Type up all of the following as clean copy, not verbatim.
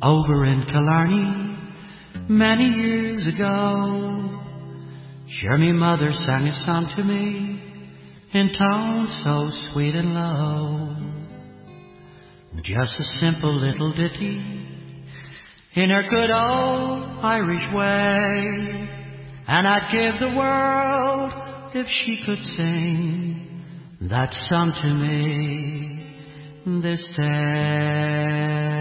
over in Killarney many years ago. Sure, me mother sang a song to me in tones so sweet and low. Just a simple little ditty in her good old Irish way. And I'd give the world if she could sing that song to me this day.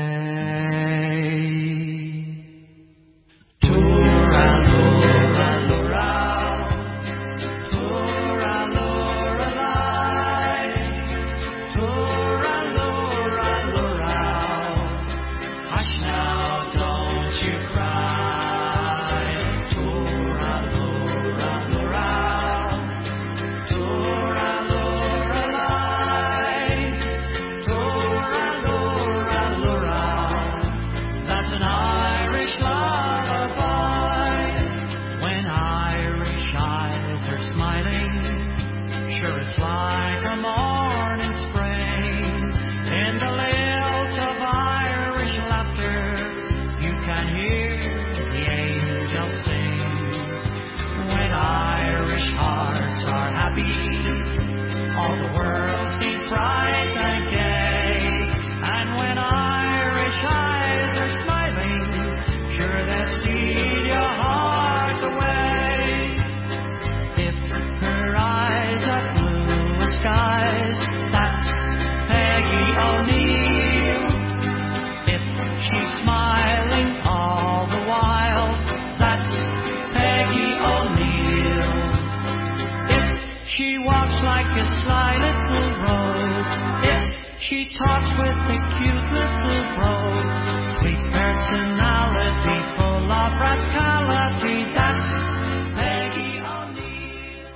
She talks with a cute little brogue, sweet personality, full of rascality. That's Peggy O'Neill.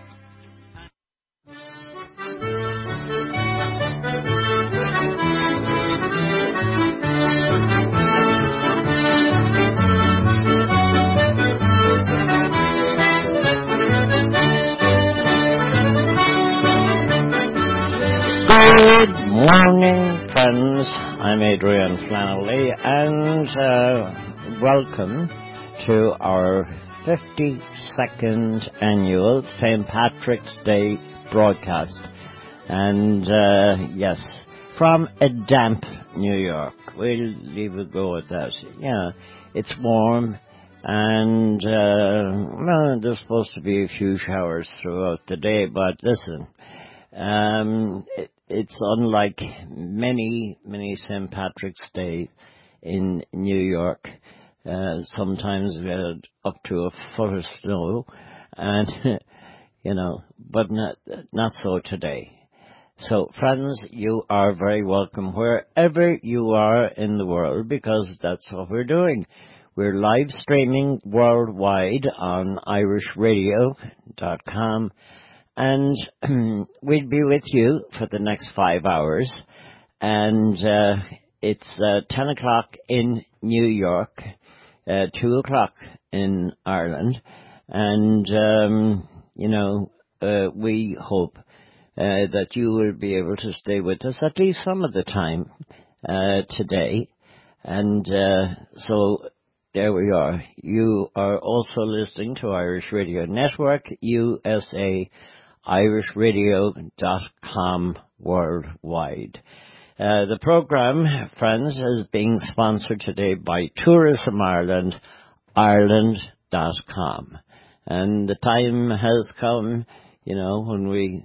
Good morning, friends. I'm Adrian Flannelly, and welcome to our 52nd annual St. Patrick's Day broadcast. And yes, from a damp New York. We'll leave it go at that. Yeah, it's warm, and well, there's supposed to be a few showers throughout the day, but listen, it's unlike many St. Patrick's Day in New York. Sometimes we had up to a foot of snow, and but not so today. So, friends, you are very welcome wherever you are in the world, because that's what we're doing. We're live streaming worldwide on irishradio.com. And we'll be with you for the next 5 hours. And it's 10 o'clock in New York, 2 o'clock in Ireland. And, we hope that you will be able to stay with us at least some of the time today. And so there we are. You are also listening to Irish Radio Network, USA, irishradio.com worldwide. The program, friends, is being sponsored today by Tourism Ireland, Ireland.com. And the time has come, when we,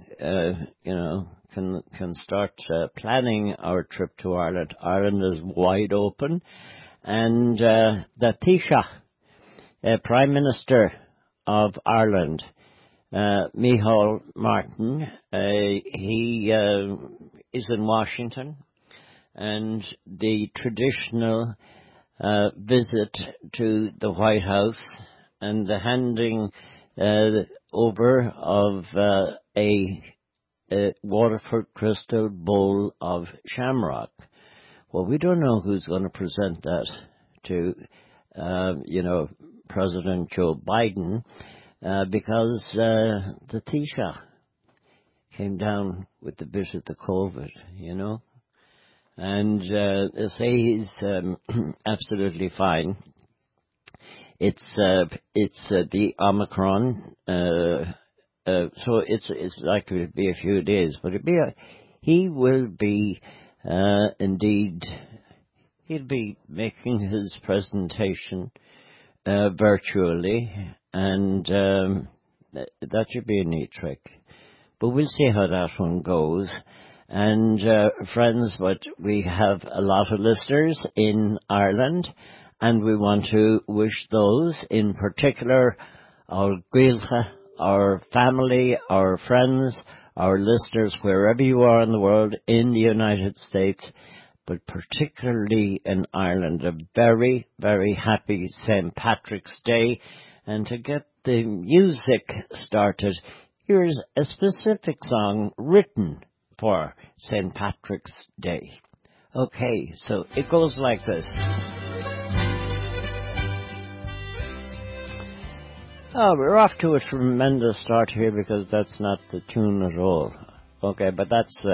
can start planning our trip to Ireland. Ireland is wide open. And the Taoiseach, Prime Minister of Ireland, Micheál Martin, he is in Washington, and the traditional visit to the White House and the handing over of a Waterford Crystal bowl of shamrock. Well, we don't know who's going to present that to, President Joe Biden, because the Taoiseach came down with the bit of the COVID, and they say he's absolutely fine. It's the Omicron, so it's likely to be a few days, but he will be indeed. He'll be making his presentation virtually, and that should be a neat trick. But we'll see how that one goes. And friends, but we have a lot of listeners in Ireland, and we want to wish those, in particular, our Gaelcha, our family, our friends, our listeners, wherever you are in the world, in the United States, but particularly in Ireland, a very, very happy St. Patrick's Day. And to get the music started, here's a specific song written for St. Patrick's Day. Okay, so it goes like this. Oh, we're off to a tremendous start here because that's not the tune at all. Okay, but that's...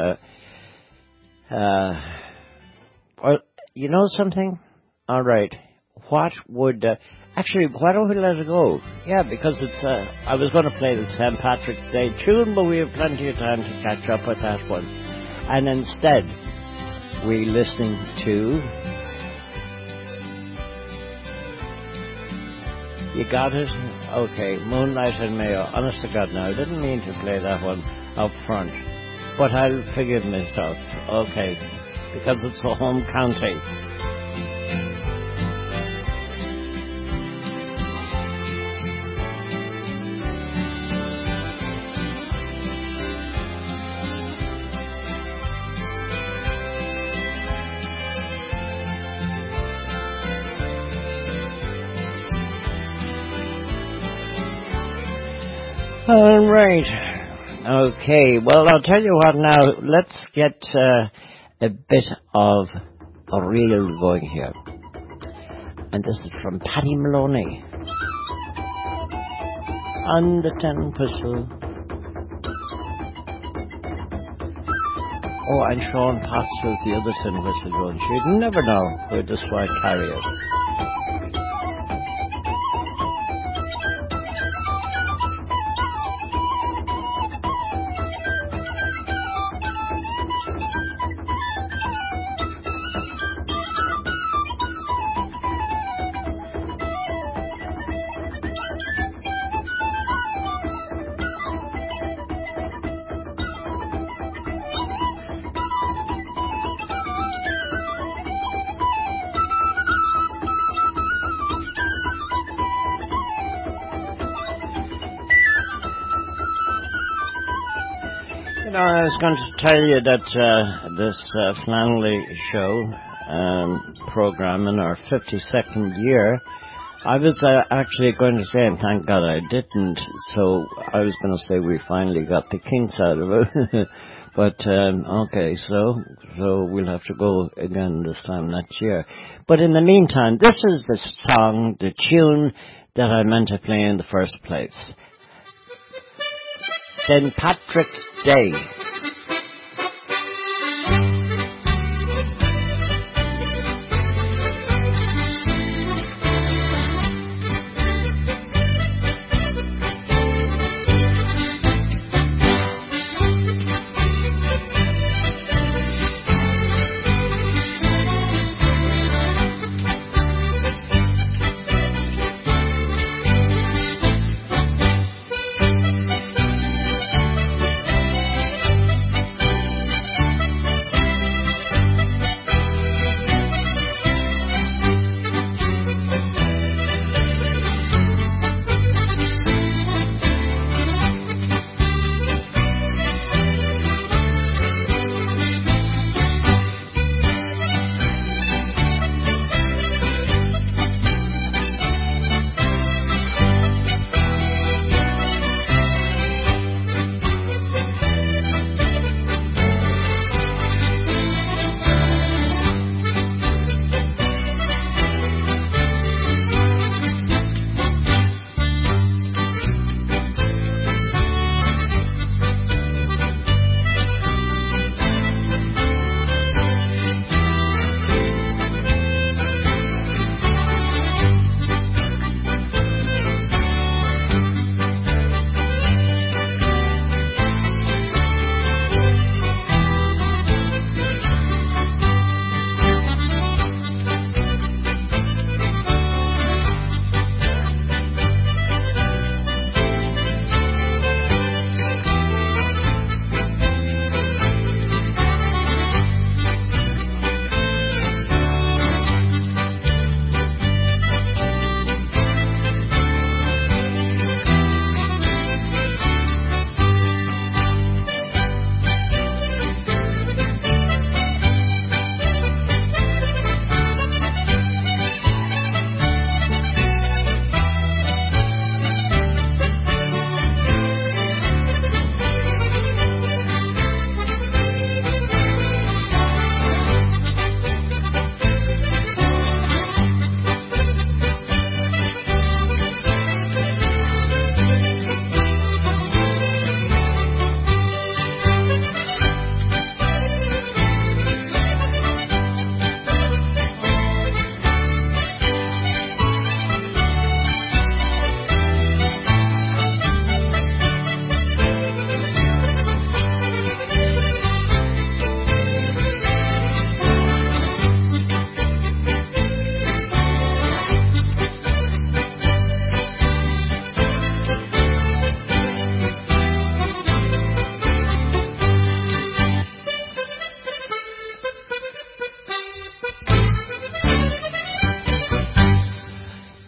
Or, you know something? All right. What would... actually, why don't we let it go? Yeah, because it's... I was going to play the St. Patrick's Day tune, but we have plenty of time to catch up with that one. And instead, we're listening to... You got it? Okay, Moonlight and Mayo. Honest to God, now, I didn't mean to play that one up front. But I'll forgive myself. Okay. Because it's the home county. All right. Okay, well, I'll tell you what now. Let's get a bit of a reel going here. And this is from Paddy Maloney. On the tin whistle. Oh, and Sean Potts was the other tin whistle going. You'd never know where this might carry us. I was going to tell you that this Flannelly Show program in our 52nd year, I was actually going to say, and thank God I didn't, so I was going to say we finally got the kinks out of it. But, okay, so we'll have to go again this time next year. But in the meantime, this is the song, the tune that I meant to play in the first place. St. Patrick's Day.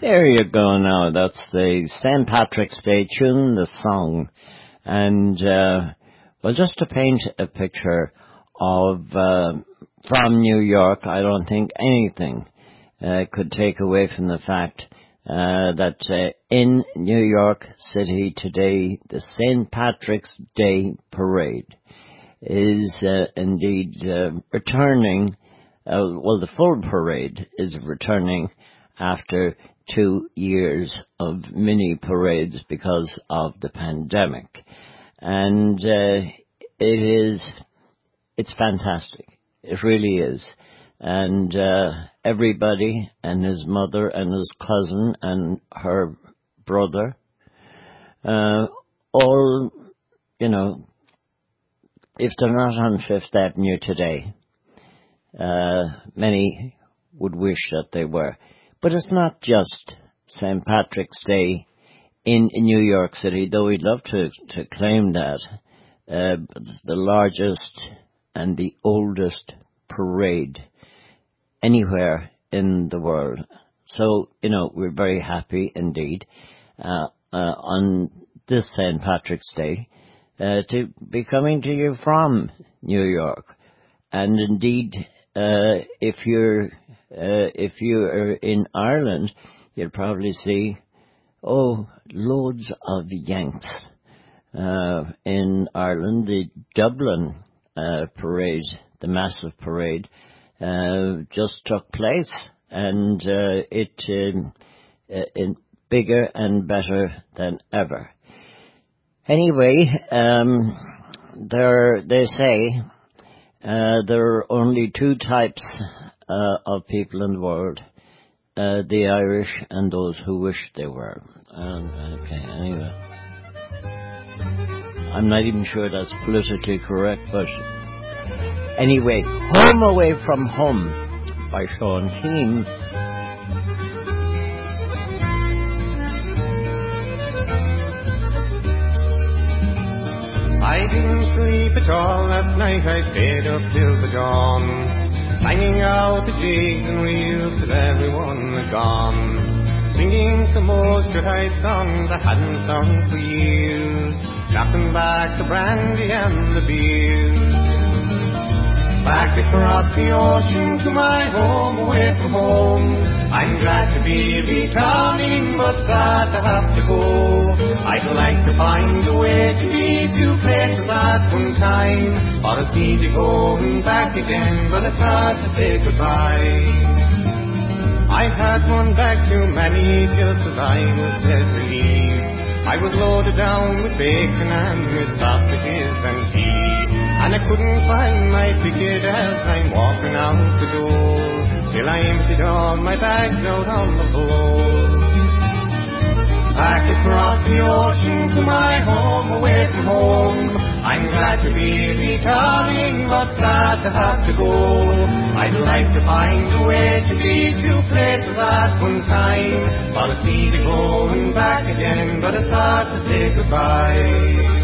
There you go now. That's the St. Patrick's Day tune, the song. And, well, just to paint a picture of, from New York, I don't think anything could take away from the fact that in New York City today, the St. Patrick's Day Parade is indeed returning. Well, the full parade is returning after 2 years of mini parades because of the pandemic. And it's fantastic. It really is. And everybody and his mother and his cousin and her brother, all, you know, if they're not on Fifth Avenue today, many would wish that they were. But it's not just St. Patrick's Day in New York City, though we'd love to claim that. It's the largest and the oldest parade anywhere in the world. So, you know, we're very happy indeed on this St. Patrick's Day to be coming to you from New York. And indeed, if you're in Ireland, you'll probably see, loads of Yanks in Ireland. The Dublin parade, the massive parade, just took place, and it bigger and better than ever. Anyway, they say there are only two types of people in the world, the Irish and those who wish they were. Okay, anyway. I'm not even sure that's politically correct, but anyway, Home Away from Home by Sean Keane. I didn't sleep at all last night, I stayed up till the dawn, banging out the jigs and reels till everyone had gone, singing some old shut-eyed songs I hadn't sung for years, knocking back the brandy and the beer. Back across the ocean to my home, away from home, I'm glad to be returning, but sad to have to go. I'd like to find a way to be two places at one time, or it's easy going back again, but it's hard to say goodbye. I've had one bag too many, just as I was dead relieved. I was loaded down with bacon and with sausages and tea, and I couldn't find my ticket as I'm walking out the door, till I emptied all my bags out on the floor. Back across the ocean to my home, away from home, I'm glad to be returning, but sad to have to go. I'd like to find a way to be two places at one time, but it's easy going back again, but it's hard to say goodbye.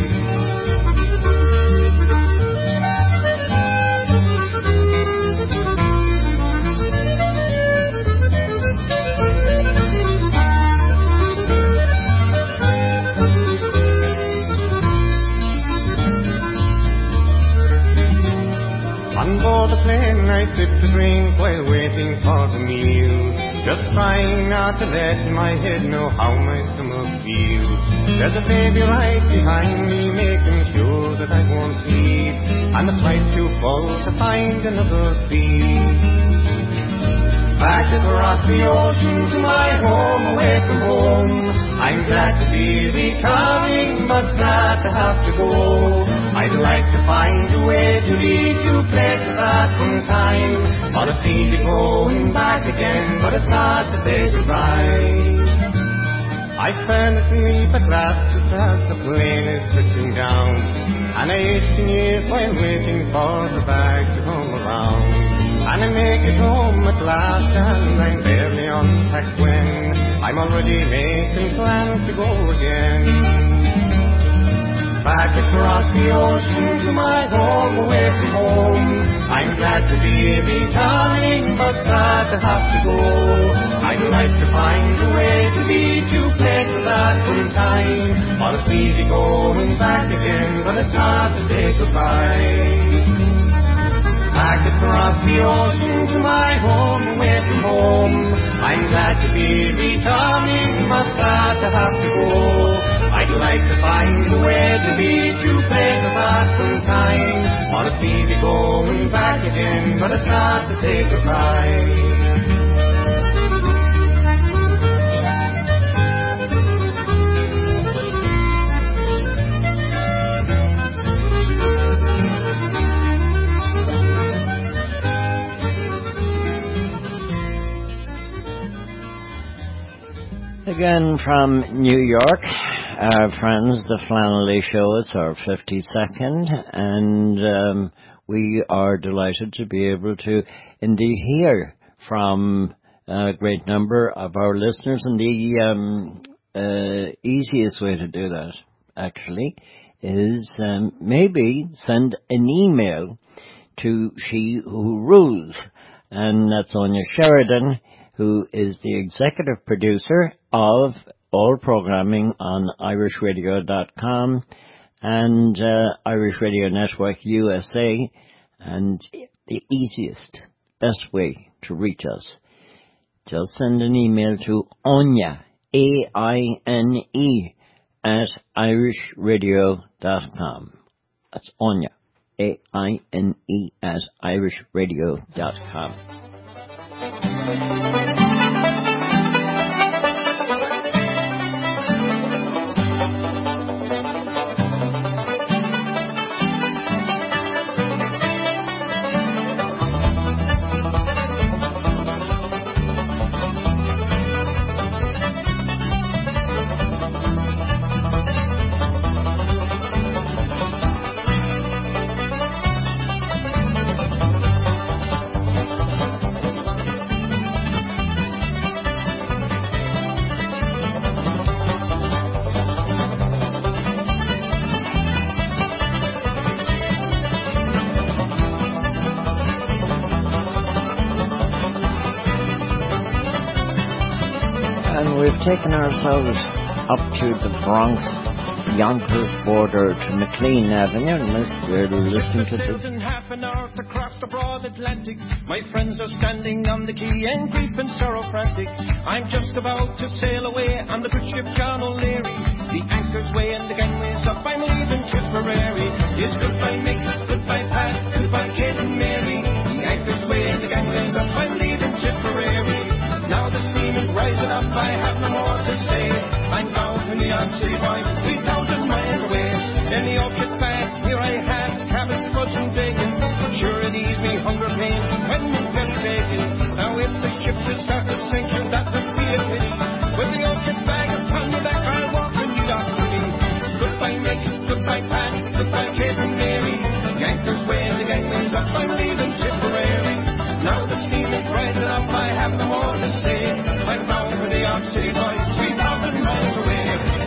On board the plane I sipped a drink while waiting for the meal, just trying not to let my head know how my stomach feels. There's a baby right behind me making sure that I won't sleep, and the flight's too full to find another seat. Back across the ocean to my home, away from home, I'm glad to be returning, but sad to have to go. I'd like to find a way to be two places at one time, or it's easy going back again, but it's hard to say goodbye. I fell asleep at last just as the plane is touching down, and I ate years while waiting for the bag to come around. And I make it home at last, and I'm barely unpacked when I'm already making plans to go again. Back across the ocean to my home, away from home, I'm glad glad to be returning, but sad to have to go. I'd like to find a way to be two places at one time. But it's easy going back again, but it's hard to say goodbye. Back across the ocean to my home, away from home. I'm glad to be returning, but sad to have to go. I'd like to find a way to be two places at one time. But it's easy going back again, but it's hard to say goodbye. Again from New York, our friends, the Flannelly Show. It's our 52nd, and we are delighted to be able to indeed hear from a great number of our listeners. And the easiest way to do that, actually, is maybe send an email to She Who Rules, and that's Anya Sheridan, who is the executive producer of all programming on irishradio.com and Irish Radio Network USA. And the easiest, best way to reach us, just send an email to Anya, AINE, at irishradio.com. That's Anya, AINE, at irishradio.com. Taken ourselves up to the Bronx, Yonkers border to McLean Avenue, and we're listening to this. In half an hour to cross the broad Atlantic, my friends are standing on the quay and grief and sorrow frantic. I'm just about to sail away on the good ship John O'Leary. The anchor's way and the gangway's up, I'm leaving Tipperary. It's goodbye Mick, goodbye Pat, goodbye Kate and Mary. The anchor's way and the gangway's up, I'm leaving Tipperary. Now the steam is rising up, I have no more to say. I'm bound to New York City, boy, 3,000 miles away. In the orchid bag, here I have cabbage, fudge and bacon. Sure it ease me hunger pain when we get bacon. Now if the ship will start to sink, you that would be a pity. With the orchid bag upon your back, I'll walk to New York City. Goodbye Mick, goodbye Pat, goodbye Kate and Mary. The anchor's way, the gangway's up, I'm leaving Tipperary. Now the steam is rising up, I have no more to say. I'm bound for the York City, boy, 3,000 miles away.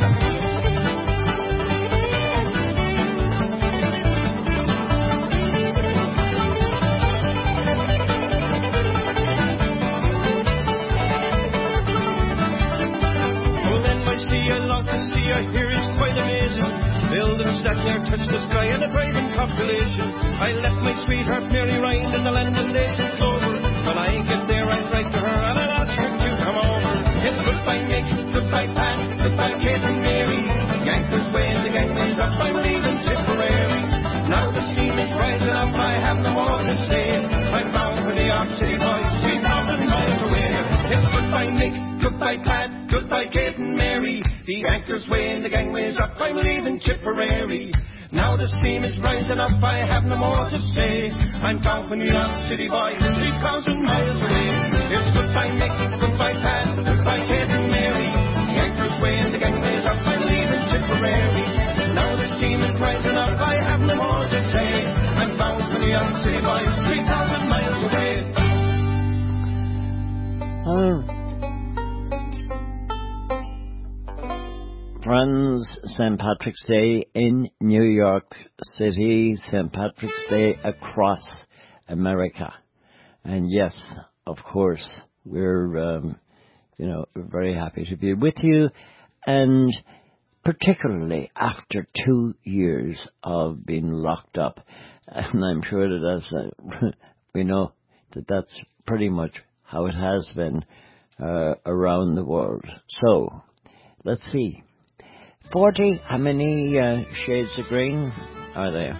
Well then, my sea, I love to see, I hear is quite amazing. Buildings that near touch the sky and a thriving population. I left my sweetheart Mary Ryan in the land of lace and clover. When I get there, I'll write to her and I'll ask her to come over. It's goodbye Mick, goodbye Pat, goodbye Kate and Mary. The anchor's way and the gangway's up, I'm leaving Tipperary. Now the steam is rising up, I have no more to say. I'm bound for the York City, boy, 3,000 miles away. It's goodbye Mick, goodbye Pat, goodbye Kate and Mary. The anchor's way and the gangway's up, I'm leaving Tipperary. Now the steam is rising up, I have no more to say. I'm bound for New York City, boy, 3,000 miles away. It's goodbye Mick, goodbye Pat, goodbye Kate and Mary. The anchor's way and the gangway's up, I'm leaving Tipperary. Now the steam is rising up, I have no more to say. I'm bound for New York City, boy, 3,000 miles away. Friends, St. Patrick's Day in New York City, St. Patrick's Day across America. And yes, of course, we're very happy to be with you, and particularly after 2 years of being locked up. And I'm sure that we know that that's pretty much how it has been around the world. So, let's see. 40, how many shades of green are there?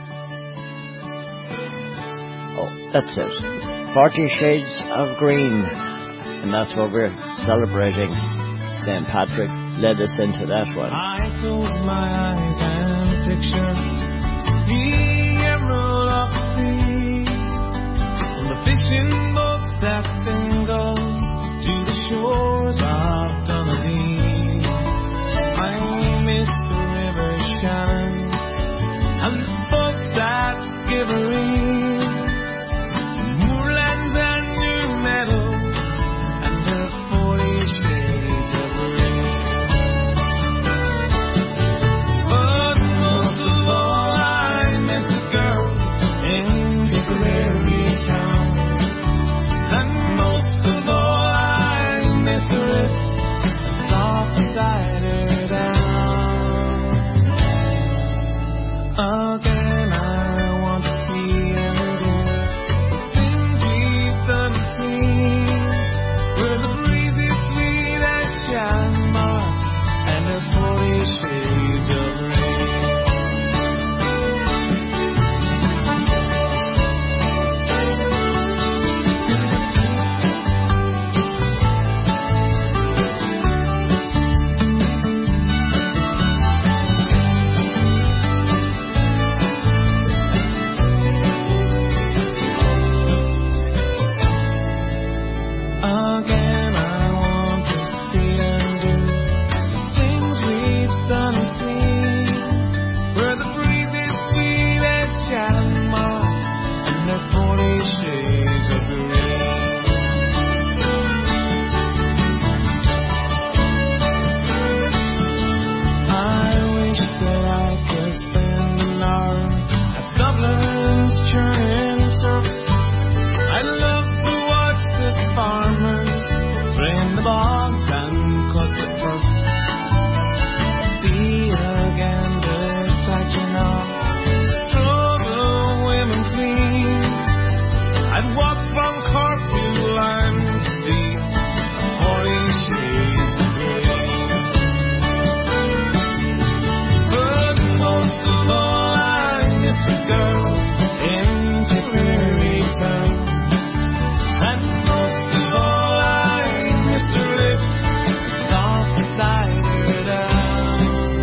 Oh, that's it. 40 shades of green. And that's what we're celebrating. St. Patrick led us into that one. I close my eyes and picture the emerald of the sea, from the fishing boats that then go to the shores of Dunedin. I miss the river Shannon and the boats that Skibbereen, moorlands and new meadows and their 40 shades of green. But most of all, I miss a girl in Tipperary town. And most of all, I miss her lips, soft inside her down. Again, I want to see and do things we've done and seen, where the breeze is sweet as Shamrock and her 40 shades of green. Again, I want to see and do things we've done and seen, where the breeze is sweet as Shamrock and their 40 shades of green. I wish that I could spend an hour at Dublin's churning surf. I'd love to watch the farmers drain the bogs and cut the turf. See again the fashion of struggle women clean. I'd walk from Cork to Larne to see 40 shades of green. But most of all, I miss a girl in Tipperary town. And most of all, I miss her lips, soft inside her down.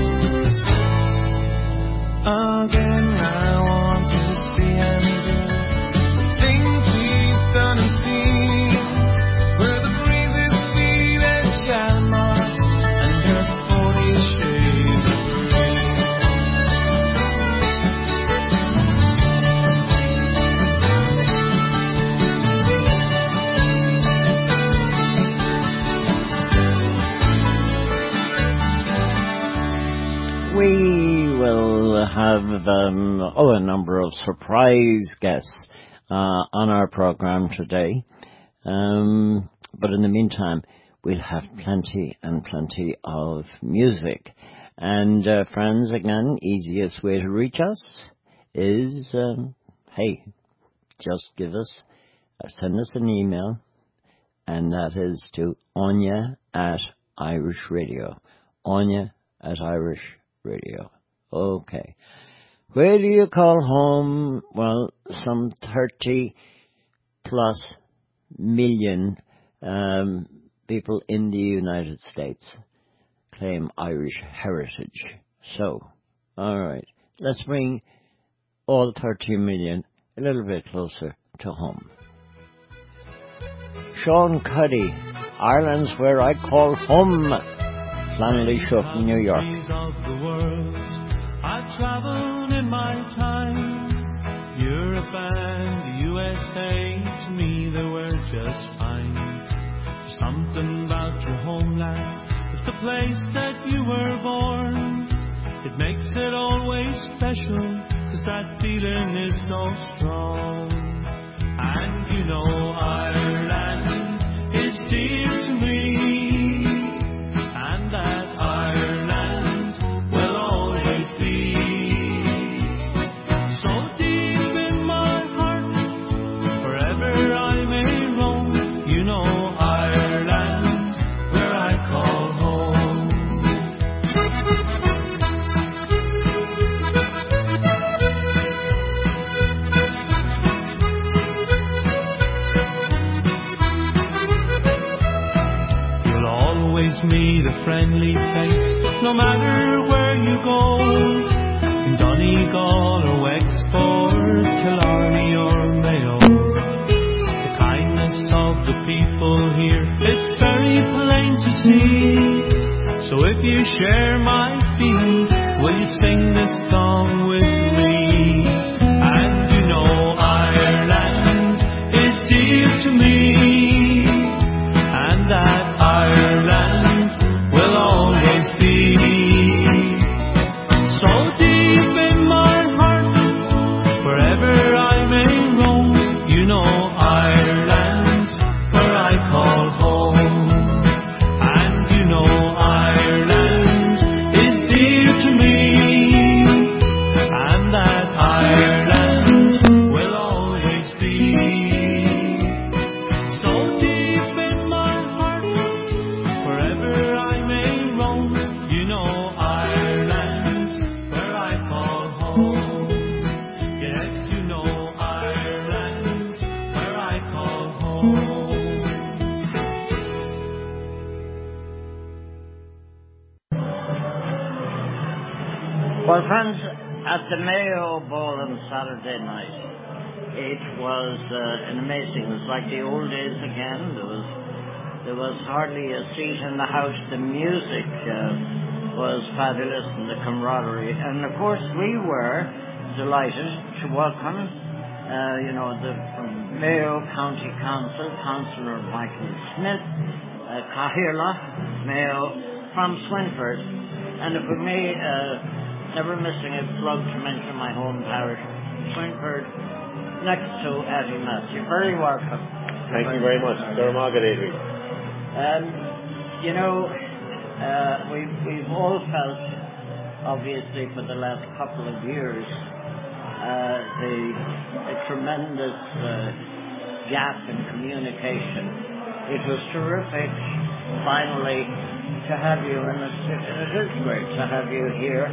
Again, I want to see and do things we've done and seen, where the breeze is sweet as Shamrock and her 40 shades of green. We will have a number of surprise guests on our program today. But in the meantime, we'll have plenty and plenty of music. And friends, again, easiest way to reach us is, just send us an email, and that is to Anya@Irish Radio. Anya@Irish Radio. Okay. Where do you call home? Well, some 30 plus million people in the United States claim Irish heritage. So, all right, let's bring all 30 million a little bit closer to home. Sean Cuddy, Ireland's where I call home. Flannelly Shook, New York. Of the world, I've traveled in my time. Europe and the USA, to me they were just fine. There's something about your homeland, it's the place that you were born. It makes it always special, 'cause that feeling is so strong. me the friendly face, no matter where you go. In Donegal or Wexford, Killarney or Mayo, the kindness of the people here, it's very plain to see. So if you share my feelings, will you sing this song with me? And you know Ireland is dear to me, and that Ireland will always be. So deep in my heart, wherever I may roam, you know Ireland's where I call home. And you know Ireland is dear to me, and that Ireland will always be. So deep in my heart, wherever I may roam, you know Ireland's where I call home. Yes, you know Ireland's where I call home. Well, friends, at the Mayo Ball on Saturday night, it was amazing. It was like the old days again. There was hardly a seat in the house. The music was fabulous, and the camaraderie. And of course, we were delighted to welcome, from Mayo County Council, Councillor Michael Smith, Cathaoirleach Mayo from Swinford. And if we may, never missing a plug to mention my home parish, Swinford, next to Aviemess. You're very welcome. Thank you very much. Dermagad Adrian. We've all felt, obviously, for the last couple of years, the tremendous gap in communication. It was terrific, finally, to have you, and it is great to have you here.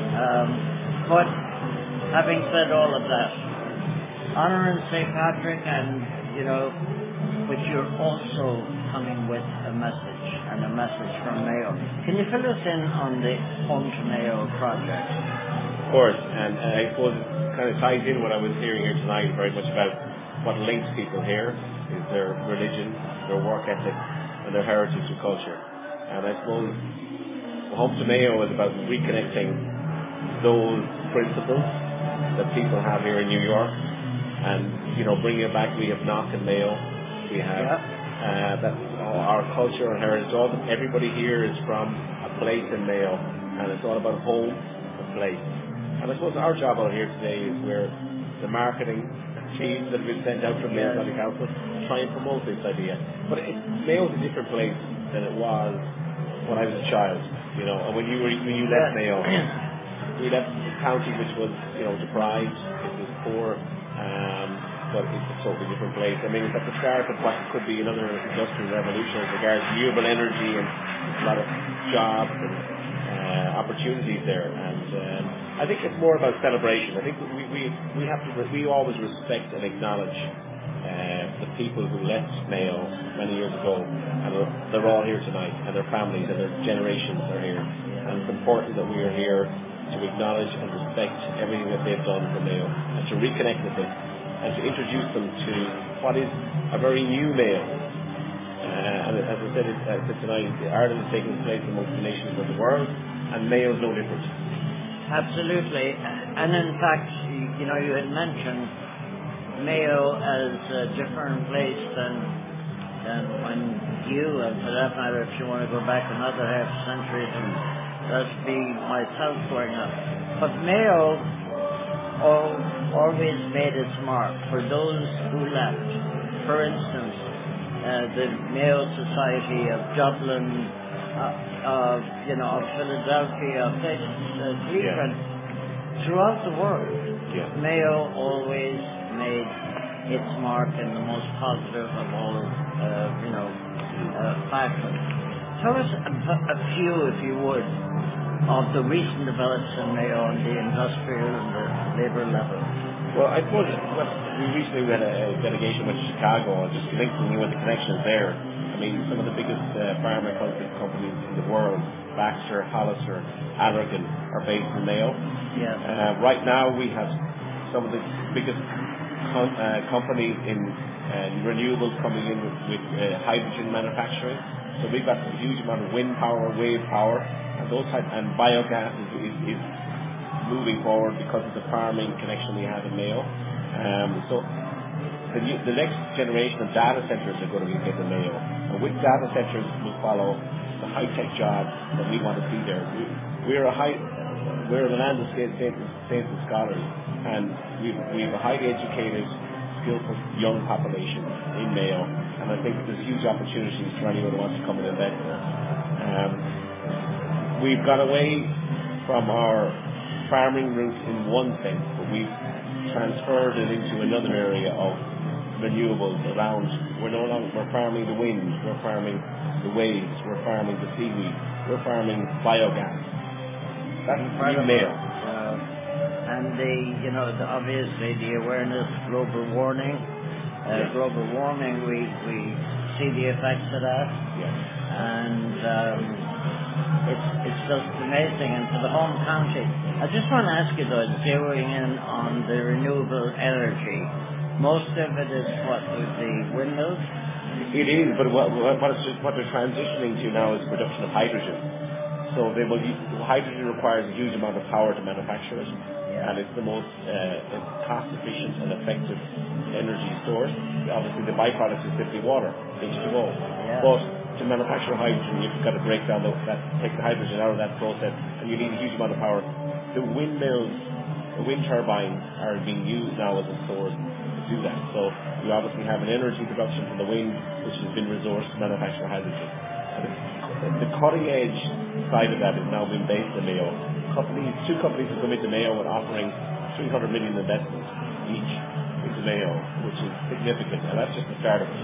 But having said all of that, honor in St. Patrick, and but you're also coming with a message from Mayo. Can you fill us in on the Home to Mayo project? Of course, and I suppose it kind of ties in what I was hearing here tonight, very much about what links people here is their religion, their work ethic, and their heritage and culture. And I suppose Home to Mayo is about reconnecting those principles that people have here in New York, and bringing it back. We have Knock and Mayo, we have that our culture and heritage. Everybody here is from a place in Mayo, and it's all about home and place. And I suppose our job out here today is where the marketing teams that have been sent out from Mayo County Council try and promote this idea. But Mayo is a different place than it was when I was a child. And when you left Mayo, we left a county which was deprived, it was poor, but it's a totally different place. I mean, it's at the start of what could be another industrial revolution as regards renewable energy, and a lot of jobs and opportunities there. And I think it's more about celebration. I think we always respect and acknowledge the people who left Mayo many years ago, and they're all here tonight, and their families and their generations are here. And it's important that we are here to acknowledge and respect everything that they've done for Mayo, and to reconnect with them, and to introduce them to what is a very new Mayo. And as I said tonight, Ireland is taking place amongst the nations of the world, and Mayo is no different. Absolutely. And in fact, you had mentioned Mayo as a different place than when you, and for that matter, if you want to go back another half century, then that's be myself growing up. But Mayo always made its mark for those who left. For instance, the Mayo Society of Dublin, of Philadelphia, of Cleveland, throughout the world. Mayo always made its mark in the most positive of all, fashion. Tell us a few, if you would, of the recent developments in Mayo on the industrial and the labour level. Well, I suppose we recently had a delegation went to Chicago, and just linking with the connections there. I mean, some of the biggest pharmaceutical companies in the world, Baxter, Hollister, Allergan, are based in Mayo. Yes. Right now, we have some of the biggest companies in renewables coming in with hydrogen manufacturing. So we've got a huge amount of wind power, wave power, and biogas is moving forward because of the farming connection we have in Mayo. So the next generation of data centres are going to be based in Mayo. And with data centres will follow the high-tech jobs that we want to see there. We're the land of saints and scholars, and we've a highly educated, skillful young population in Mayo, and I think there's huge opportunities for anyone who wants to come and invest there. We've got away from our farming route in one sense, but we've transferred it into another area of renewables around. We're farming the wind, we're farming the waves, we're farming the seaweed, we're farming biogas. That's incredible. Mayo. And obviously the awareness, global warming, we see the effects of that. Yes. And it's just amazing. And for the home county, I just want to ask you though, zeroing in on the renewable energy, most of it is what, with the windmills? It is, but what they're transitioning to now is production of hydrogen. So hydrogen requires a huge amount of power to manufacture it, and it's the most cost-efficient and effective energy source. Obviously, the byproduct is simply water, H2O. Yeah. But to manufacture hydrogen, you've got to break down take the hydrogen out of that process, and you need a huge amount of power. The windmills, the wind turbines are being used now as a source to do that. So you obviously have an energy production from the wind, which has been resourced to manufacture hydrogen. And the cutting edge side of that is now being based in Mayo. Two companies have come into Mayo and offering 300 million investment each into Mayo, which is significant, and that's just the start of it.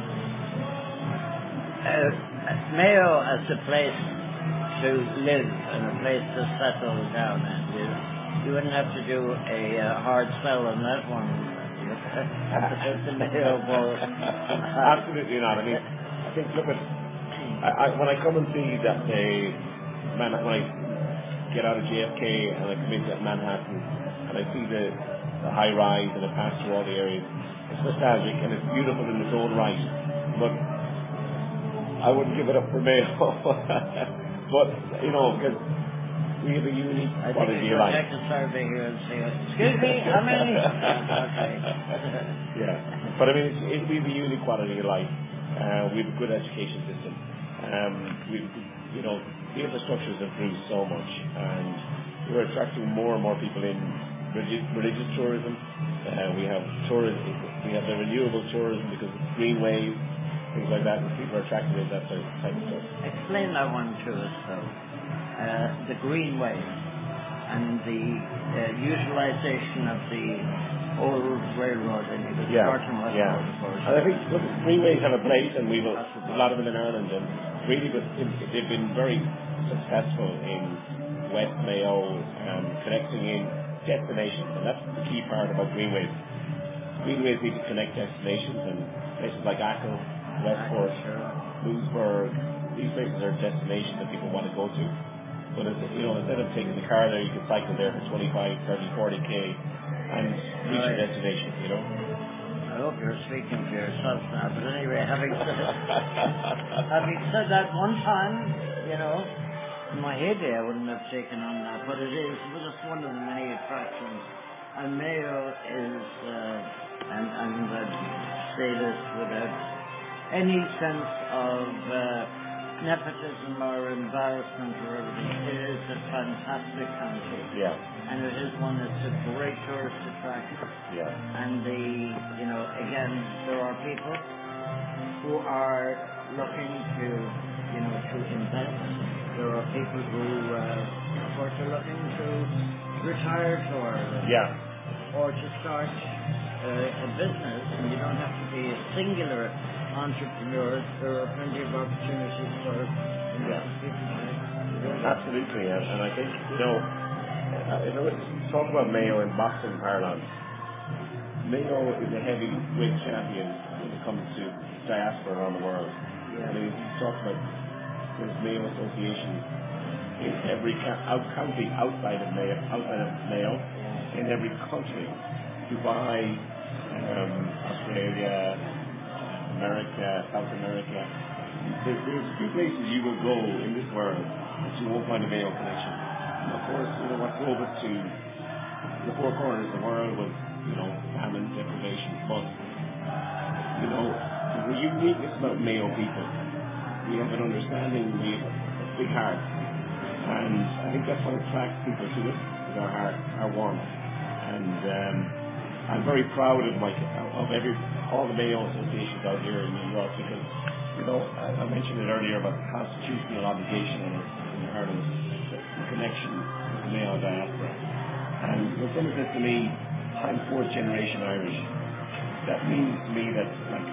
Mayo as a place to live and a place to settle down in. You wouldn't have to do a hard sell on that one. Absolutely not. I mean, I think, look at, when I come and see that when I get out of JFK and I come into Manhattan and I see the high rise and I pass through all the areas, it's nostalgic and it's beautiful in its own right. But I wouldn't give it up for Mayo. But, because we have a unique quality of life. I think you should survey here and say, excuse me, how many? Okay. Yeah. But I mean, we have a unique quality of life. We have a good education system. The infrastructure has improved so much, and we're attracting more and more people in religious tourism. We have tourism. We have the renewable tourism because of green wave, things like that, and people are attracted to that type of stuff. Explain that one to us, though. The green wave and the utilization of the old railroad and the Northern West Road, of course. And I think, look, greenways have a place, and we've a lot of them in Ireland, and really, they've been very successful in West Mayo, connecting in destinations, and that's the key part about greenways. Greenways need to connect destinations, and places like Achill, Westport, Lewisburg, these places are destinations that people want to go to. But instead of taking the car there, you can cycle there for 25, 30, 40k and reach your destination, I hope you're speaking for yourself now, but anyway, having said that, one time, in my heyday I wouldn't have taken on that, but it is just one of the many attractions. And Mayo is, and I'd say this without any sense of nepotism or embarrassment or everything, it is a fantastic country. Yeah. And it is one that's a great tourist attraction. Yeah. And again, there are people who are looking to invest. There are people who, of course, are looking to retire to Ireland. Yeah. Or to start a business, and you don't have to be a singular entrepreneur. There are plenty of opportunities for people to Absolutely, and I think, if I talk about Mayo in Boston parlance, Mayo is a heavyweight champion when it comes to diaspora around the world. I mean, you talk about there's Mayo Association in every county outside of Mayo, in every country. Dubai, Australia, America, South America. There's few places you will go in this world that you won't find a Mayo connection. And of course, what drove us to the four corners of the world was, famine, deprivation, but, there's a uniqueness about Mayo people. We have an understanding, we have a big heart, and I think that's what attracts people to us, is our heart, our warmth. And I'm very proud of all the Mayo associations out here in New York, because I mentioned it earlier about the constitutional obligation in Ireland, the connection with the Mayo diaspora. And when someone says to me, I'm fourth generation Irish, that means to me that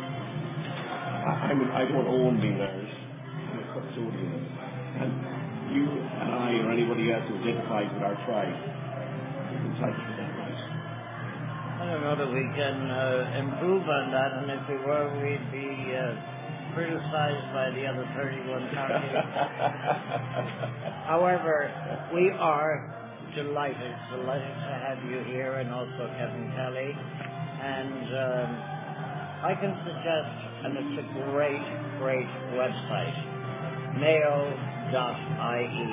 I don't own being Irish, I'm a custodian. And you and I or anybody else who identifies with our tribe is entitled to that right. I don't know that we can improve on that, and if we were, we'd be criticized by the other 31 counties. However, we are delighted to have you here, and also Kevin Kelly. And I can suggest, and it's a great website, mayo.ie.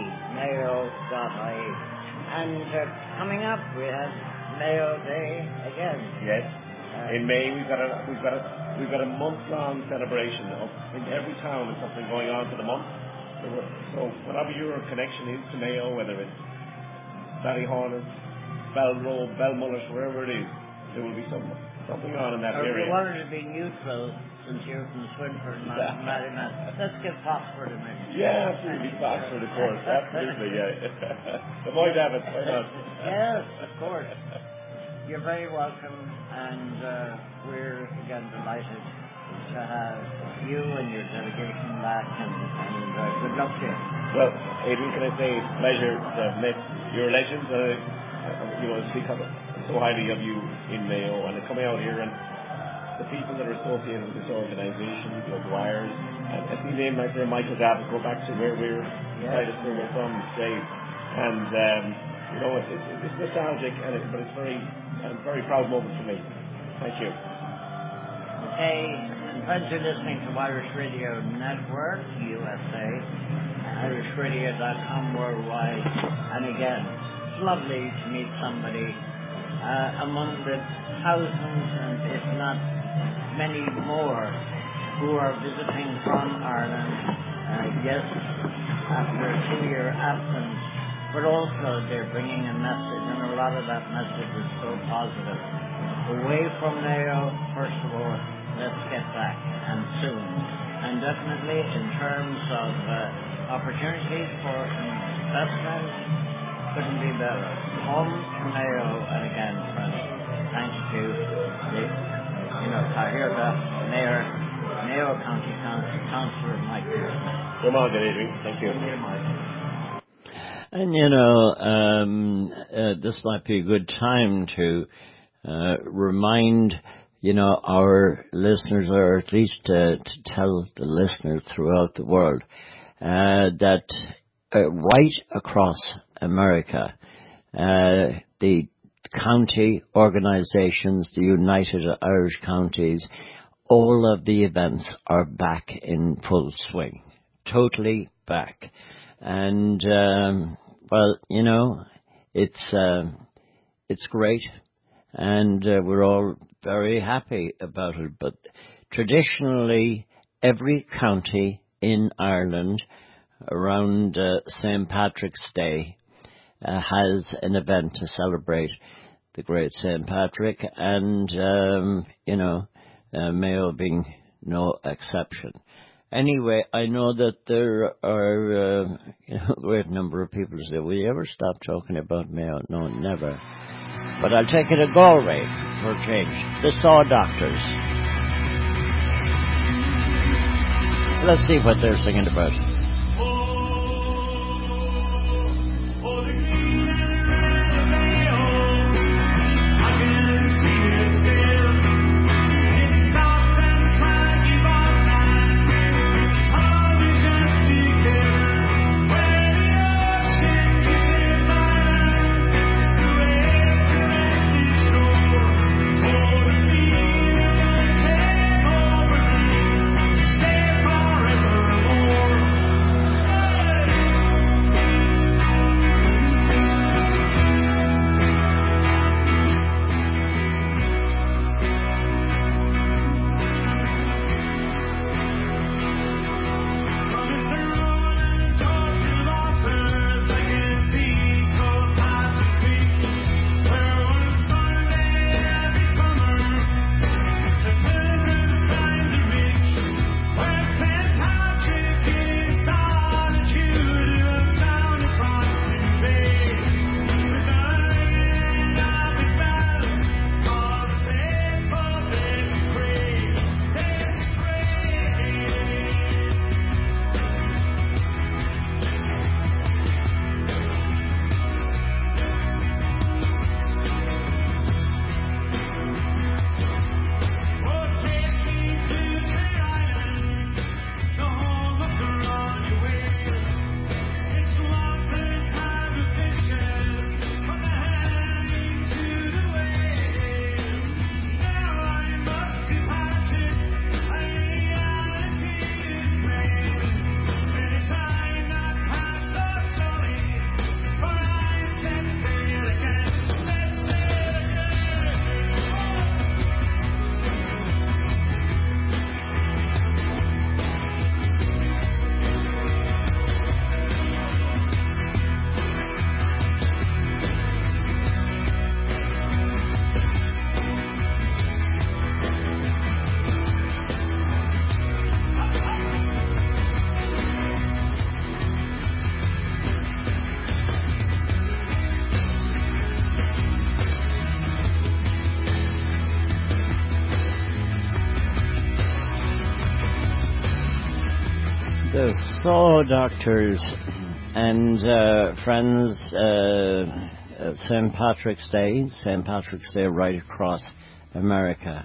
And coming up, we have Mayo Day again. Yes. In May we've got a month-long celebration in every town. There's something going on for the month. So whatever your connection is to Mayo, whether it's Ballyhonus, Balrobe, Belmullet, wherever it is, there will be something on in that area. If you wanted to be neutral, since you're from Swinford, not Merriman, let's give Foxford a minute. Yeah, absolutely. Foxford, of course. Absolutely, yeah. Avoid Abbott, why not? Yes, of course. You're very welcome, and we're again delighted to have you and your delegation back, and good luck to you. Well, Adrian, can I say it's a pleasure to have met your legends. Speak so highly of you in Mayo, and coming out here, and the people that are associated with this organisation, Dwyers, and I see names like Michael Gabbett go back to where we're decided where we're from today, and it's nostalgic, but it's a very proud moment for me. Thank you. Okay, and friends, you're listening to Irish Radio Network USA, irishradio.com worldwide, and again, it's lovely to meet somebody among the thousands, and if not many more, who are visiting from Ireland, yes, after a 2-year absence, but also they're bringing a message, and a lot of that message is so positive. Away from Mayo, first of all, let's get back, and soon. And definitely in terms of opportunities for investment, couldn't be better. Home to Mayo, and again, friends, thanks to the Tahirta Mayor, Mayo County Councillor Mike Pearson. Good morning, Adrian. Thank you. And this might be a good time to remind our listeners, or at least to tell the listeners throughout the world, that right across America, the county organizations, the United Irish Counties, all of the events are back in full swing, totally back. And, it's great, and we're all very happy about it. But traditionally, every county in Ireland around St. Patrick's Day has an event to celebrate the great St. Patrick, and, Mayo being no exception. Anyway, I know that there are a great number of people who say, will you ever stop talking about Mayo? No, never. But I'll take it to Galway for a change. The Saw Doctors. Let's see what they're singing about. I can see it The Soul Doctors and friends, St. Patrick's Day right across America.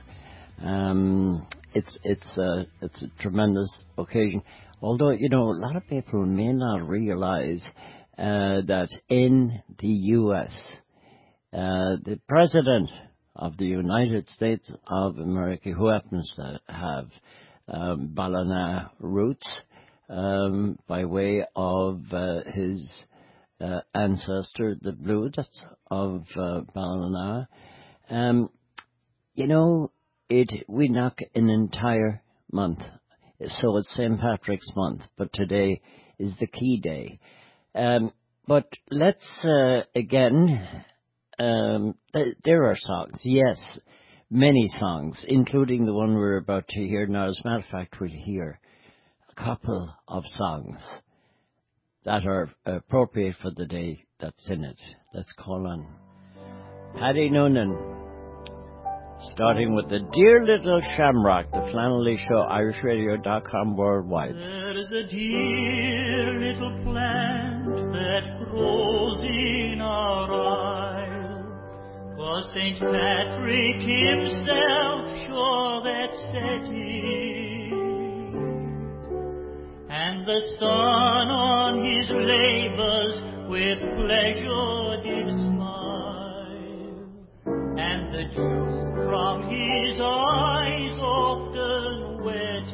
It's a tremendous occasion. Although, a lot of people may not realize that in the U.S., the President of the United States of America, who happens to have Ballina roots, by way of his ancestor, the Blues of Ballina. We knock an entire month. So it's St. Patrick's month, but today is the key day. But let's, again, there are songs, yes, many songs, including the one we're about to hear now. As a matter of fact, we'll hear a couple of songs that are appropriate for the day that's in it. Let's call on Paddy Noonan, starting with the Dear Little Shamrock, the Flannelly Show, irishradio.com worldwide. There is a dear little plant that grows in our isle, 'twas St. Patrick himself sure that set it, and the sun on his labors with pleasure did smile, and the dew from his eyes often wet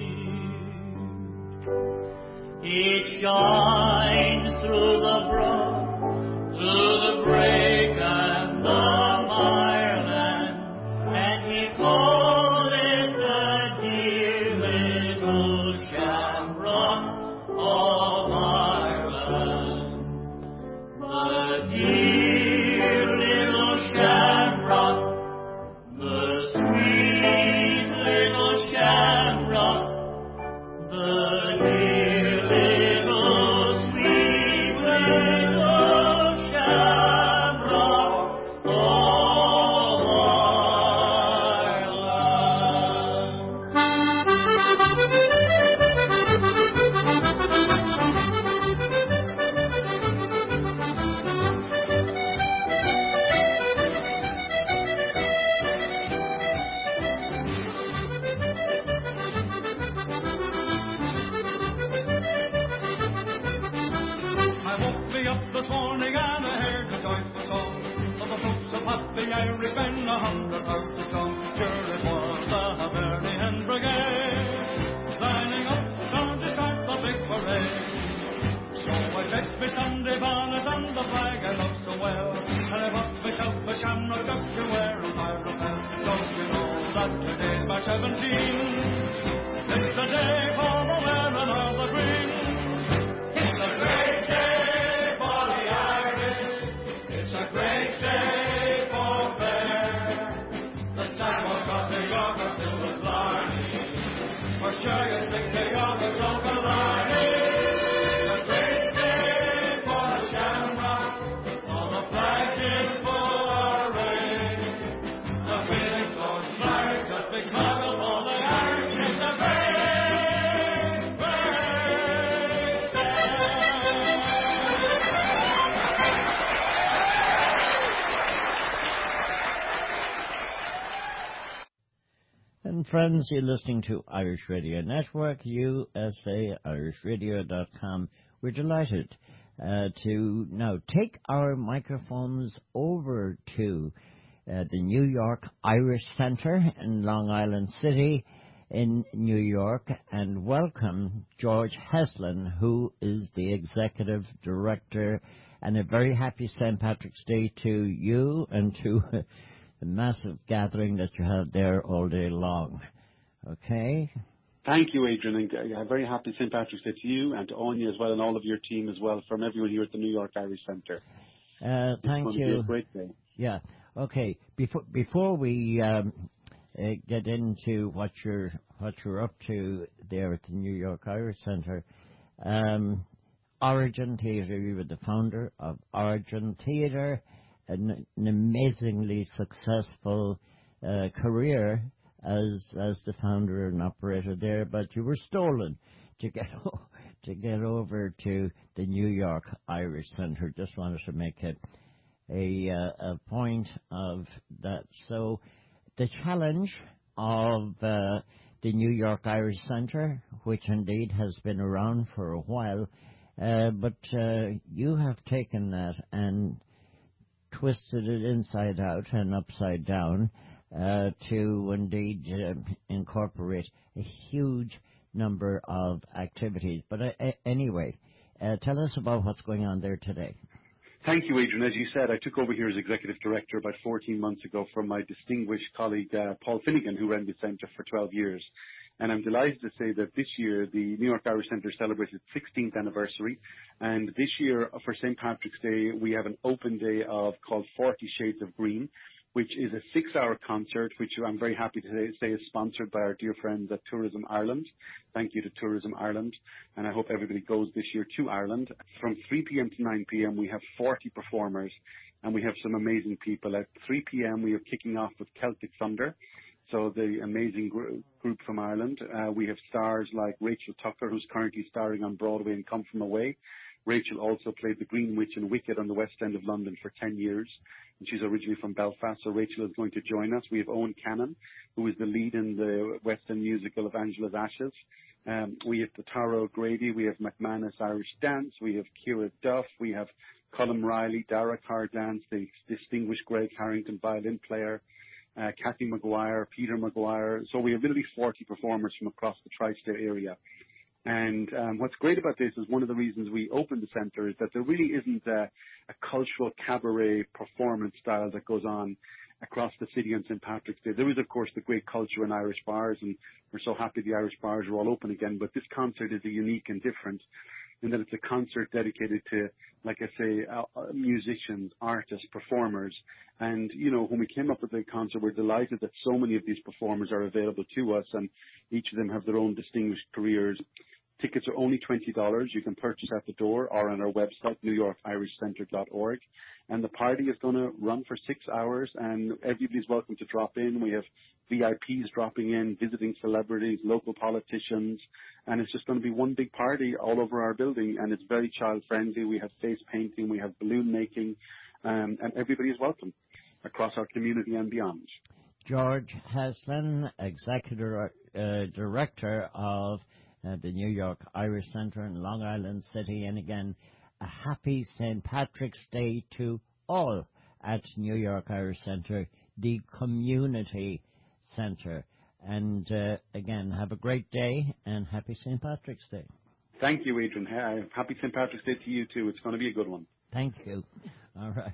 it. It shines through the brook, through the break and the mireland, and he called it the dear little shamrock of Ireland. The dear little shamrock, the sweet little shamrock, the dear little sweet little shamrock of I woke me up this morning and I heard the joyful song of the folks of happy Irishmen, 100,000 strong. Sure it was the Bernie Brigade, lining up down to start the big parade. So I fetched me Sunday bonnet and the flag I love so well, and I bought myself a shamrock duck to wear on my lapel. Don't you know that today's March 17th? It's the day for the wearing of the green. It's a great day for the Irish. It's a great day for fair. The sidewalks of New York are filled with blarney. For sure you think New York is open blarney. A great day for the shamrock. All the flags in full array. The feeling goes flying just because of all the Irish. It's a great, great day. And friends, you're listening to Irish Radio Network, USA, irishradio.com. We're delighted to now take our microphones over to the New York Irish Center in Long Island City in New York and welcome George Heslin, who is the Executive Director, and a very happy St. Patrick's Day to you and to the massive gathering that you have there all day long. Okay? Thank you, Adrian, and a very happy St. Patrick's Day to you and to Anya as well, and all of your team as well, from everyone here at the New York Irish Centre. Thank It's you. going to be a great day. Yeah. Okay. Before we get into what you're up to there at the New York Irish Centre, Origin Theatre. You were the founder of Origin Theatre, an amazingly successful career as the founder and operator there, but you were stolen to get over to the New York Irish Centre. Just wanted to make a point of that. So the challenge of the New York Irish Centre, which indeed has been around for a while, but you have taken that and twisted it inside out and upside down to indeed incorporate a huge number of activities. But anyway, tell us about what's going on there today. Thank you, Adrian. As you said, I took over here as Executive Director about 14 months ago from my distinguished colleague, Paul Finnegan, who ran the Centre for 12 years. And I'm delighted to say that this year, the New York Irish Centre celebrated its 16th anniversary. And this year, for St. Patrick's Day, we have an open day called 40 Shades of Green, which is a 6-hour concert, which I'm very happy to say is sponsored by our dear friends at Tourism Ireland. Thank you to Tourism Ireland. And I hope everybody goes this year to Ireland. From 3 p.m. to 9 p.m., we have 40 performers, and we have some amazing people. At 3 p.m., we are kicking off with Celtic Thunder. So the amazing group from Ireland. We have stars like Rachel Tucker, who's currently starring on Broadway in Come From Away. Rachel also played the Green Witch in Wicked on the West End of London for 10 years. And she's originally from Belfast, so Rachel is going to join us. We have Owen Cannon, who is the lead in the West End musical of Angela's Ashes. We have the Tara O'Grady. We have McManus Irish Dance. We have Ciara Duff. We have Colm Riley, Dara Dance, the distinguished Greg Harrington violin player. Kathy Maguire, Peter Maguire. So we have literally 40 performers from across the tri-state area. And what's great about this is one of the reasons we opened the centre is that there really isn't a cultural cabaret performance style that goes on across the city on St. Patrick's Day. There is, of course, the great culture in Irish bars, and we're so happy the Irish bars are all open again. But this concert is unique and different in that it's a concert dedicated to, like I say, musicians, artists, performers. And, you know, when we came up with the concert, we're delighted that so many of these performers are available to us, and each of them have their own distinguished careers. Tickets are only $20. You can purchase at the door or on our website, newyorkirishcentre.org. And the party is going to run for 6 hours, and everybody's welcome to drop in. We have VIPs dropping in, visiting celebrities, local politicians, and it's just going to be one big party all over our building, and it's very child-friendly. We have face painting, we have balloon making, and everybody is welcome across our community and beyond. George Heslin, Executive Director of the New York Irish Centre in Long Island City, and again, a happy St. Patrick's Day to all at New York Irish Centre, the community centre. And again, have a great day and happy St. Patrick's Day. Thank you, Adrian. Happy St. Patrick's Day to you too. It's going to be a good one. Thank you. All right.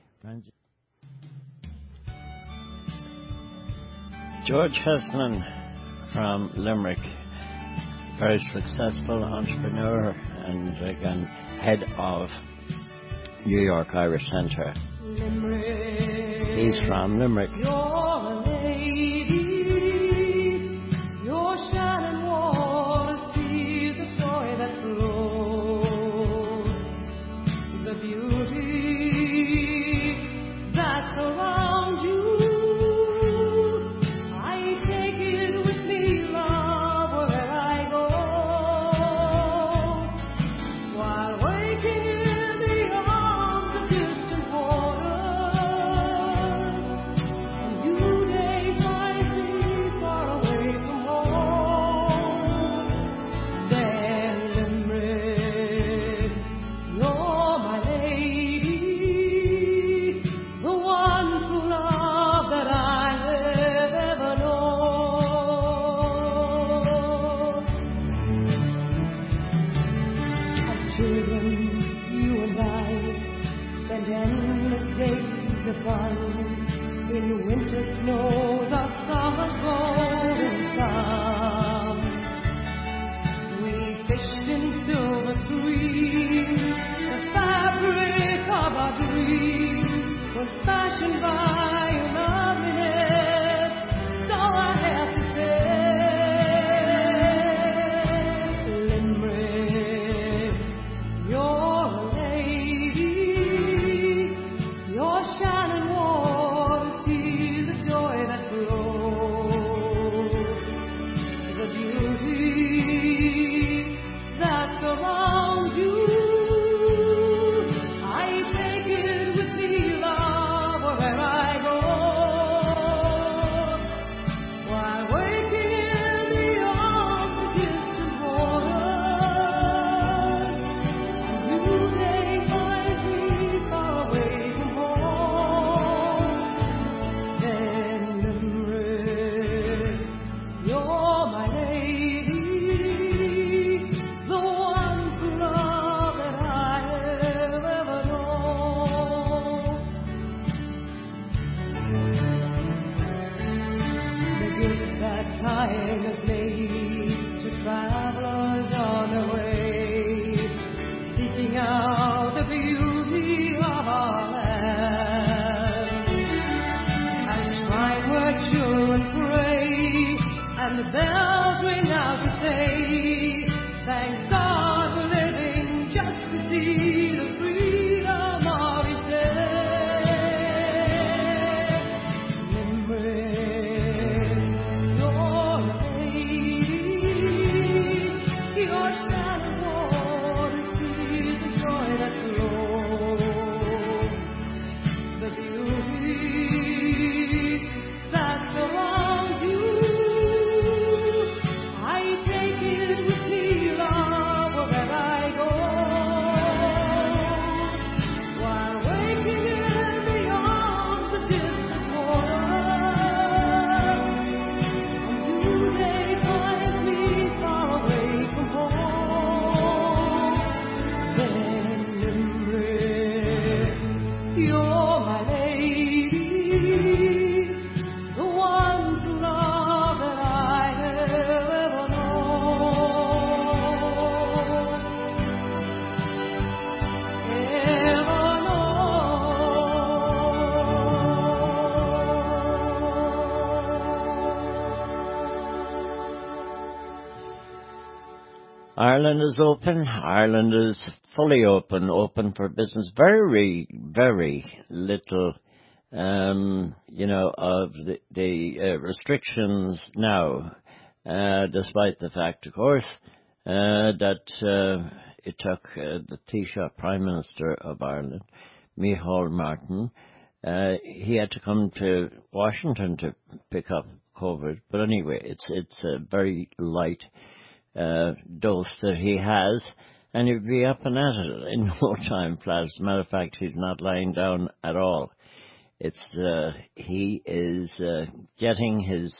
George Heslin from Limerick, very successful entrepreneur and again head of New York Irish Centre. He's from Limerick. You're a lady, your shining waters tease the joy that flows, the beauty that surrounds you. day. Thank God for living just to see the freedom of each day. Remember, your lady, your shadow water tears the joy that flows, the beauty that surrounds you. I take it with me, love, wherever I go. While waking in the arms of distant waters, and you may find me far away from home. Then remember, you're my lady, the one true love that I have ever Ireland is open. Ireland is fully open for business. Very, very little, of the restrictions now, despite the fact, of course, that it took the Taoiseach Prime Minister of Ireland, Micheál Martin, he had to come to Washington to pick up COVID. But anyway, it's a very light dose that he has, and he'll be up and at it in no time flat. As a matter of fact, he's not lying down at all. He is getting his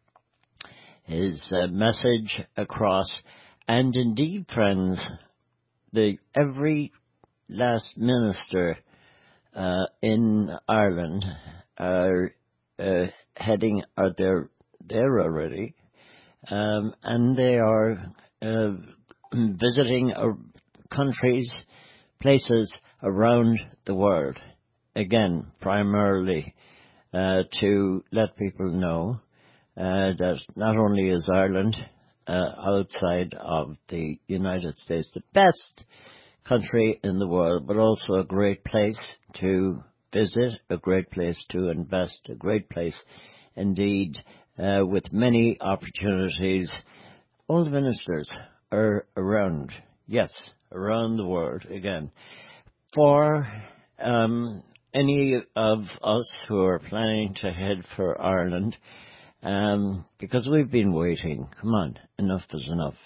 message across, and indeed, friends, every last minister in Ireland are heading, are there already. And they are visiting countries, places around the world, again, primarily to let people know that not only is Ireland outside of the United States the best country in the world, but also a great place to visit, a great place to invest, a great place indeed, with many opportunities. All the ministers are around, yes, around the world again. For any of us who are planning to head for Ireland, because we've been waiting, come on, enough is enough.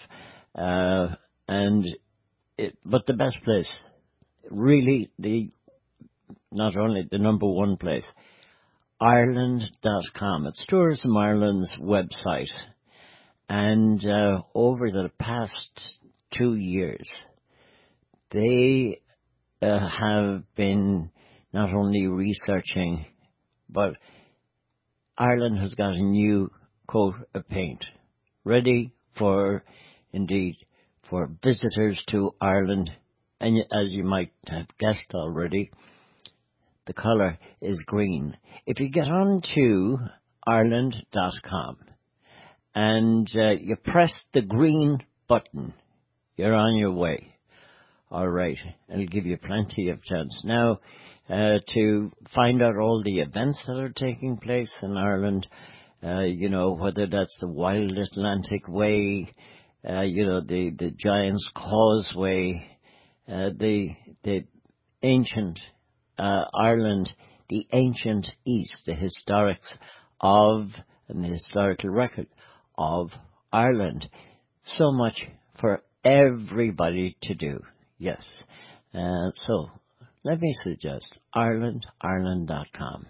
But the best place, really, not only the number one place, Ireland.com. It's Tourism Ireland's website. And over the past 2 years, they have been not only researching, but Ireland has got a new coat of paint, ready for, indeed, for visitors to Ireland. And as you might have guessed already, the colour is green. If you get on to Ireland.com and you press the green button, you're on your way. All right, it'll give you plenty of chance now to find out all the events that are taking place in Ireland, whether that's the Wild Atlantic Way, the Giant's Causeway, the ancient Ireland, the ancient East, the historics of, and the historical record of Ireland. So much for everybody to do, yes. So, let me suggest Ireland.com.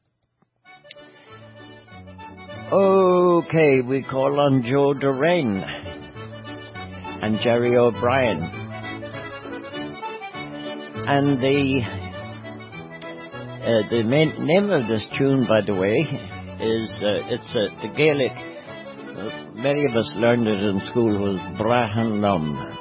Okay, we call on Joe Doraine and Jerry O'Brien. And the main name of this tune, by the way, is the Gaelic. Many of us learned it in school. Was Brahan Lum.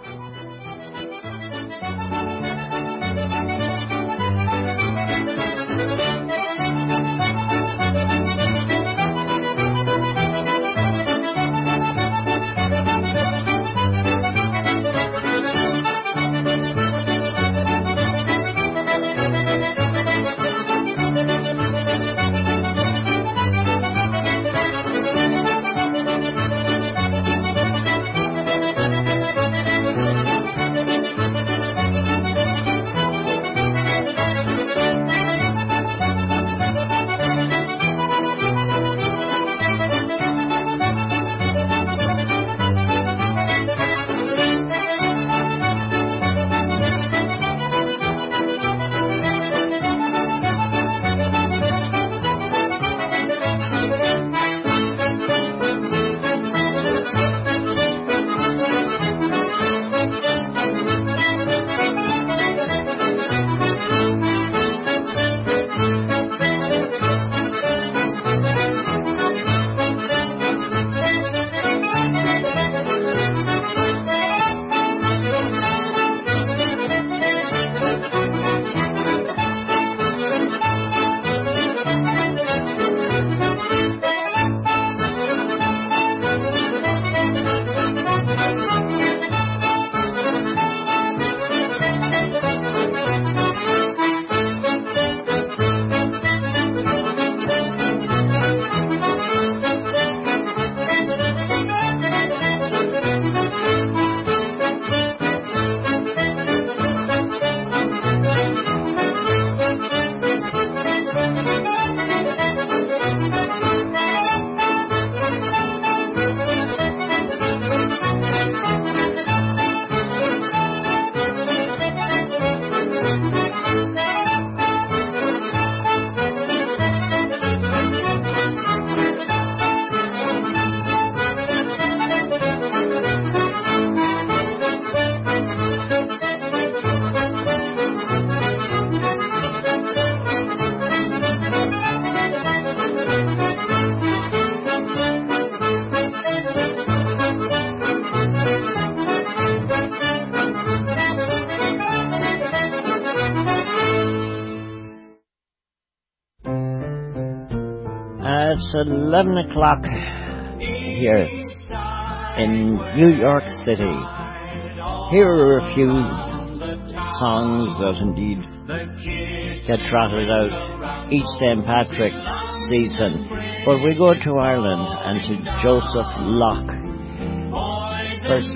It's 11 o'clock here in New York City. Here are a few songs that indeed get trotted out each St. Patrick season. But we go to Ireland and to Joseph Locke. First,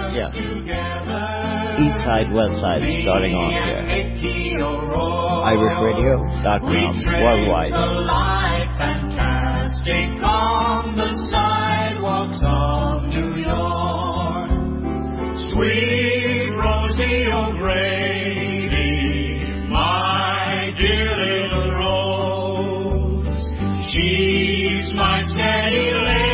East Side, West Side, starting off here. IrishRadio.com, worldwide. Fantastic on the sidewalks of New York. Sweet Rosie O'Grady, my dear little Rose. She's my steady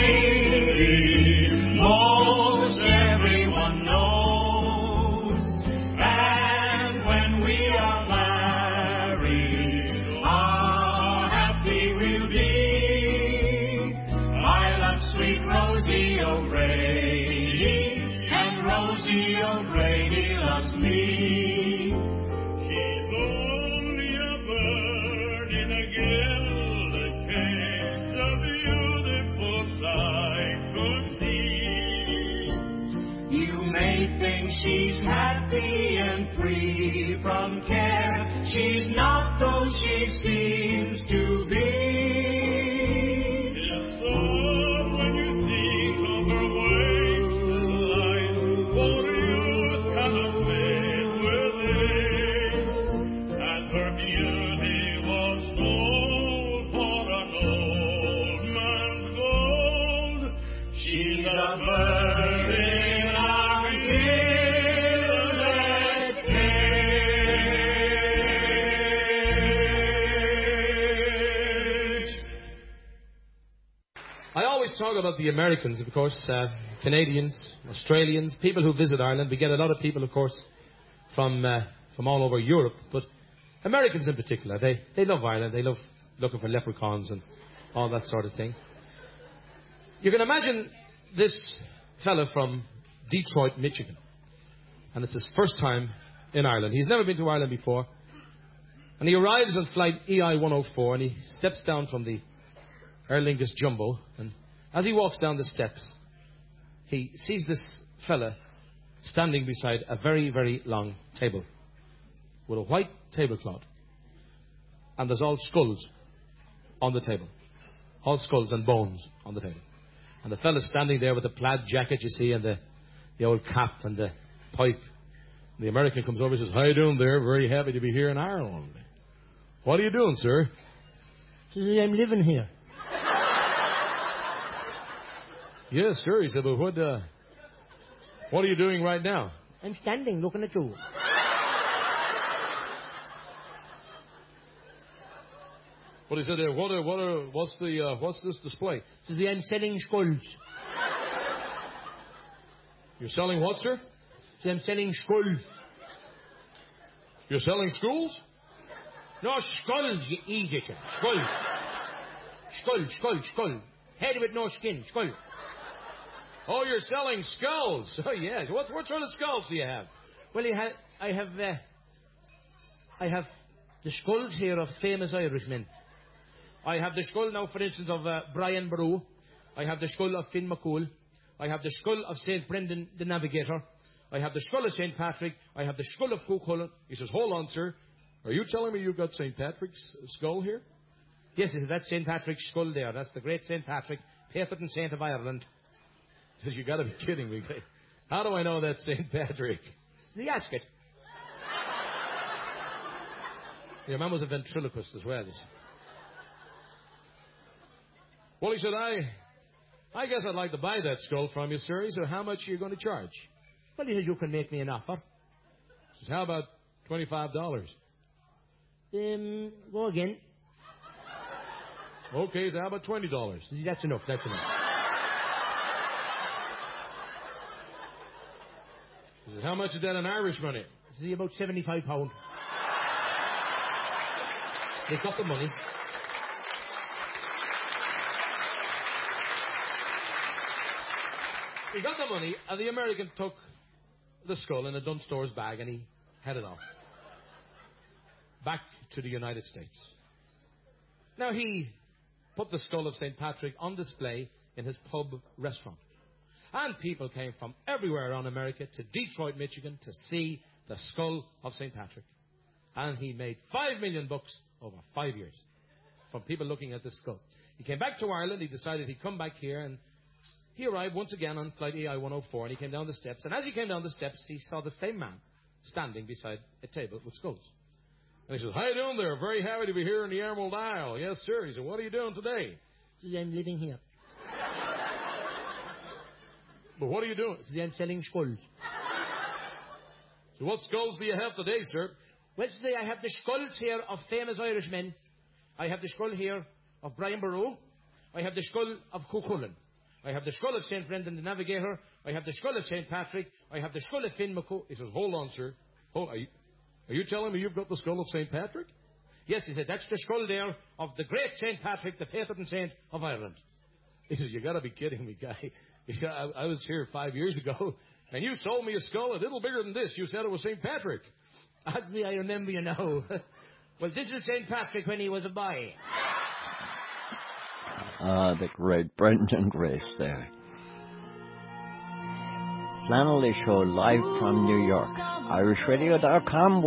lady, most everyone knows. And when we are married, how happy we'll be. Sweet Rosie O'Grady, and Rosie O'Grady loves me. She's only a bird in a gilded cage, a beautiful sight to see. You may think she's happy and free from care. She's not, though she seems to be. Talk about the Americans, of course, Canadians, Australians, people who visit Ireland. We get a lot of people, of course, from all over Europe, but Americans in particular, they love Ireland. They love looking for leprechauns and all that sort of thing. You can imagine this fella from Detroit, Michigan, and it's his first time in Ireland. He's never been to Ireland before, and he arrives on flight EI-104, and he steps down from the Aer Lingus Jumbo, and as he walks down the steps, he sees this fella standing beside a very, very long table with a white tablecloth. And there's all skulls on the table. All skulls and bones on the table. And the fella's standing there with the plaid jacket, you see, and the old cap and the pipe. And the American comes over and says, "How you doing there? Very happy to be here in Ireland. What are you doing, sir?" He says, "I'm living here." Yes, sir. He said, "But what are you doing right now?" "I'm standing, looking at you." What he said there? What's this display? He says, "I'm selling skulls." You're selling what, sir? He says, "I'm selling skulls." You're selling schools? No, skulls, you idiot. Skulls. Skull. Head with no skin, skull. Oh, you're selling skulls. Oh, yes. What sort of skulls do you have? Well, I have the skulls here of famous Irishmen. I have the skull now, for instance, of Brian Boru. I have the skull of Finn McCool. I have the skull of St. Brendan the Navigator. I have the skull of St. Patrick. I have the skull of Cuchulainn. He says, "Hold on, sir. Are you telling me you've got St. Patrick's skull here?" Yes, that's St. Patrick's skull there. That's the great St. Patrick, patron saint of Ireland. He says, "You got to be kidding me. How do I know that's St. Patrick?" The ask it. Your man was a ventriloquist as well. Well, he said, I guess I'd like to buy that skull from you, sir. He said, "How much are you going to charge?" Well, he said, "You can make me an offer." He says, "How about $25? Go again. Okay, so how about $20? That's enough. He says, "How much is that in Irish money?" This is about £75. They got the money. He got the money, and the American took the skull in a Dunstore's bag, and he headed off. Back to the United States. Now, he put the skull of St. Patrick on display in his pub restaurant. And people came from everywhere around America to Detroit, Michigan to see the skull of St. Patrick. And he made $5 million over 5 years from people looking at the skull. He came back to Ireland. He decided he'd come back here, and he arrived once again on flight AI-104, and he came down the steps. And as he came down the steps, he saw the same man standing beside a table with skulls. And he says, "How you doing there? Very happy to be here in the Emerald Isle." "Yes, sir." He said, "What are you doing today?" He said, "I'm living here." "But what are you doing?" He said, "I'm selling skulls." "So what skulls do you have today, sir?" "Well, today I have the skulls here of famous Irishmen. I have the skull here of Brian Boru. I have the skull of Cuchulainn. I have the skull of St. Brendan the Navigator. I have the skull of St. Patrick. I have the skull of Finn McCool." He says, "Hold on, sir. Are you telling me you've got the skull of St. Patrick?" "Yes," he said, "that's the skull there of the great St. Patrick, the patron saint of Ireland." He says, "You got to be kidding me, guy." He said, I was here 5 years ago, and you sold me a skull a little bigger than this. You said it was St. Patrick." "Actually, I remember you now." "Well, this is St. Patrick when he was a boy." The great Brendan Grace there. Flannelly Show live from New York. IrishRadio.com.